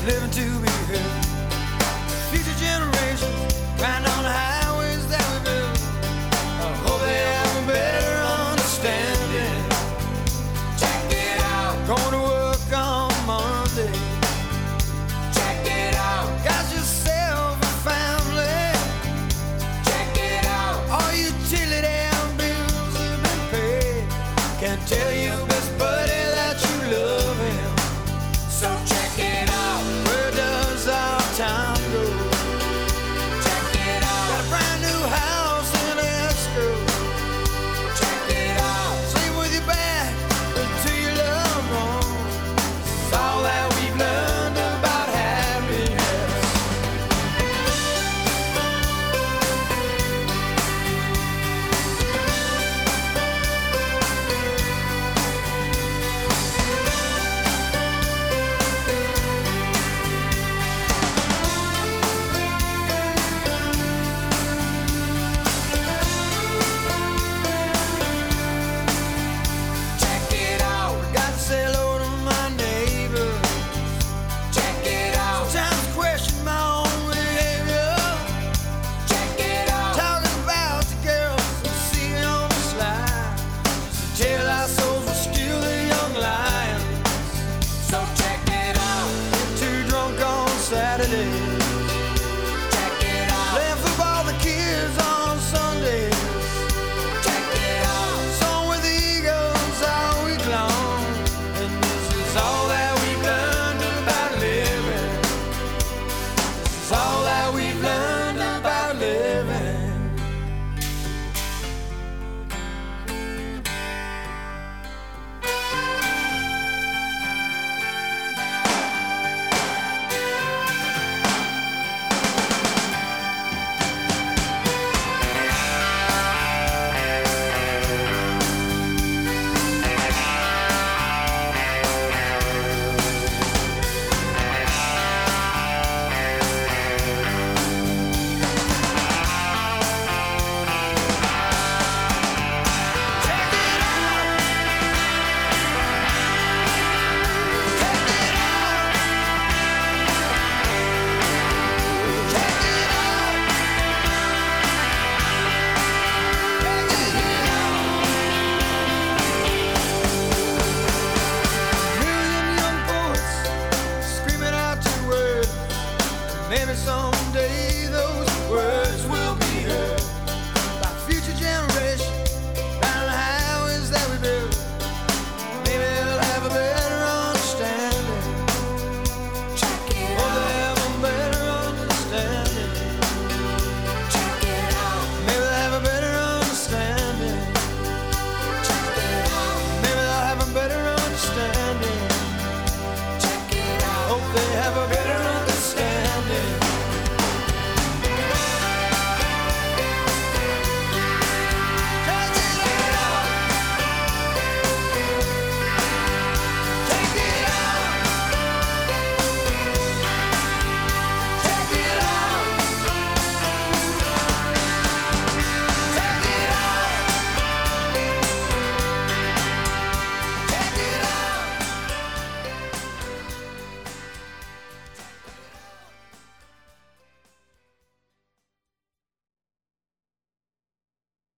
living to be heard. Future generations riding on the highways that we built. I hope they have a better understanding. Check it out. Going to work on Monday. Check it out. Got yourself a family. Check it out. All your utility bills have been paid. Can't tell your best buddy that you love him. So check it out. Where does our time go? Check it out. Got a brand new house in escrow. Check it out. Sleep with your back to your loved ones. It's all that we've learned about happiness. Check it out. Got to say hello to my neighbors. Check it out. Sometimes question my own behavior. Check it out. Talking about the girls who see me on the slide. So tell our souls we're still the young lions. So check it out. Get too drunk on Saturday. Check it out. Playing football with the kids on Sundays. Check it out. Song with the Eagles all week long. And this is all that we've learned about living. This is all that we've learned about living. Million young poets screaming out your words. Maybe someday those words will be heard by future generations down the highways that we built. Maybe they'll have a better understanding. Check it out. They'll have a better understanding. Check it out. Maybe they'll have a better understanding. Check it out. Maybe they'll have a better understanding. Check it out. Hope they have a better